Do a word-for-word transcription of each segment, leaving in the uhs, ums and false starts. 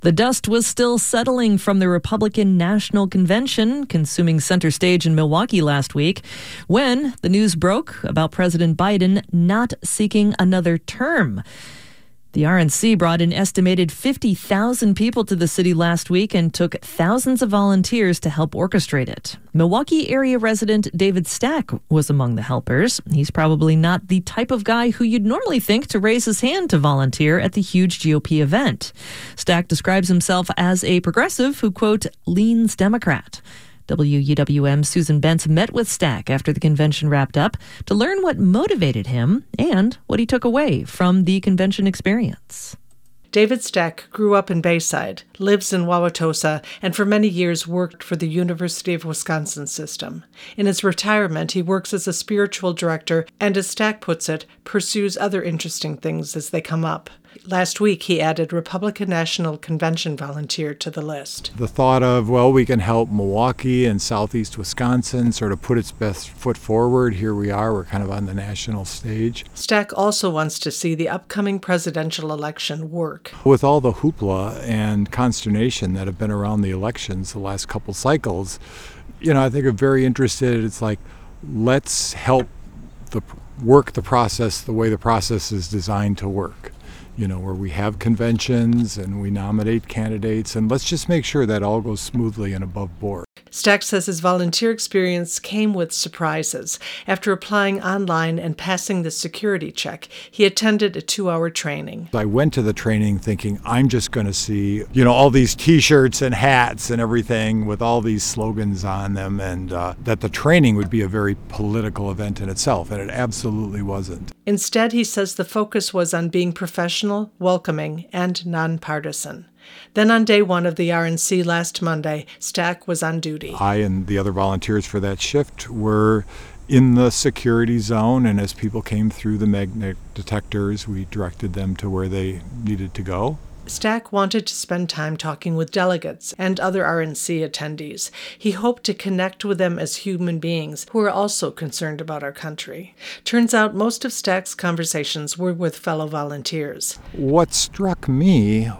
The dust was still settling from the Republican National Convention, consuming center stage in Milwaukee last week, when the news broke about President Biden not seeking another term. The R N C brought an estimated fifty thousand people to the city last week and took thousands of volunteers to help orchestrate it. Milwaukee area resident David Stack was among the helpers. He's probably not the type of guy who you'd normally think to raise his hand to volunteer at the huge G O P event. Stack describes himself as a progressive who, quote, leans Democrat. W U W M's Susan Bentz met with Stack after the convention wrapped up to learn what motivated him and what he took away from the convention experience. David Stack grew up in Bayside, lives in Wauwatosa, and for many years worked for the University of Wisconsin system. In his retirement, he works as a spiritual director and, as Stack puts it, pursues other interesting things as they come up. Last week, he added Republican National Convention volunteer to the list. The thought of, well, we can help Milwaukee and southeast Wisconsin sort of put its best foot forward. Here we are, we're kind of on the national stage. Stack also wants to see the upcoming presidential election work. With all the hoopla and consternation that have been around the elections the last couple cycles, you know, I think I'm very interested. It's like, let's help the work the process the way the process is designed to work. You know, where we have conventions and we nominate candidates, and let's just make sure that all goes smoothly and above board. Stack says his volunteer experience came with surprises. After applying online and passing the security check, he attended a two-hour training. I went to the training thinking I'm just going to see, you know, all these T-shirts and hats and everything with all these slogans on them, and uh, that the training would be a very political event in itself, and it absolutely wasn't. Instead, he says the focus was on being professional, welcoming, and nonpartisan. Then on day one of the R N C last Monday, Stack was on duty. I and the other volunteers for that shift were in the security zone, and as people came through the magnet detectors, we directed them to where they needed to go. Stack wanted to spend time talking with delegates and other R N C attendees. He hoped to connect with them as human beings who are also concerned about our country. Turns out most of Stack's conversations were with fellow volunteers. What struck me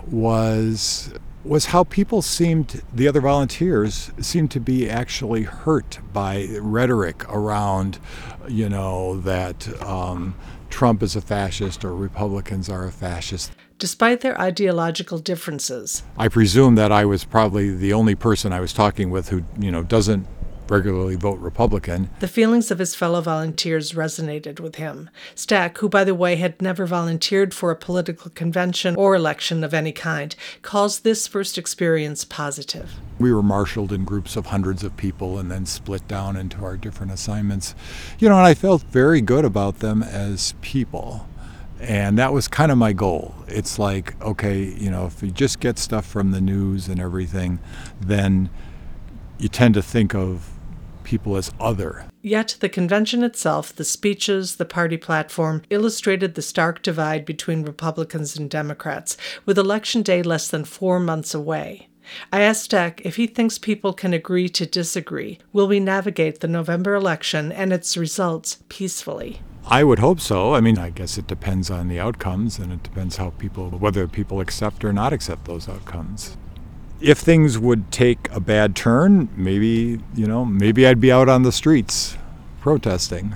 was was how people seemed, the other volunteers, seemed to be actually hurt by rhetoric around, you know, that um, Trump is a fascist or Republicans are a fascist. Despite their ideological differences, I presume that I was probably the only person I was talking with who, you know, doesn't regularly vote Republican. The feelings of his fellow volunteers resonated with him. Stack, who, by the way, had never volunteered for a political convention or election of any kind, calls this first experience positive. We were marshaled in groups of hundreds of people and then split down into our different assignments. You know, and I felt very good about them as people. And that was kind of my goal. It's like, okay, you know, if you just get stuff from the news and everything, then you tend to think of people as other. Yet the convention itself, the speeches, the party platform, illustrated the stark divide between Republicans and Democrats, with Election Day less than four months away. I asked Stack if he thinks people can agree to disagree. Will we navigate the November election and its results peacefully? I would hope so. I mean, I guess it depends on the outcomes, and it depends how people, whether people accept or not accept those outcomes. If things would take a bad turn, maybe, you know, maybe I'd be out on the streets protesting.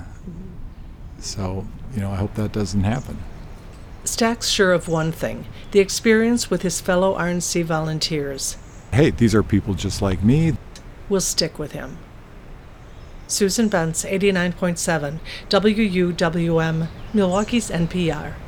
So, you know, I hope that doesn't happen. Stack's sure of one thing, the experience with his fellow R N C volunteers. Hey, these are people just like me. Will stick with him. Susan Bentz, eighty-nine point seven, W U W M, Milwaukee's N P R.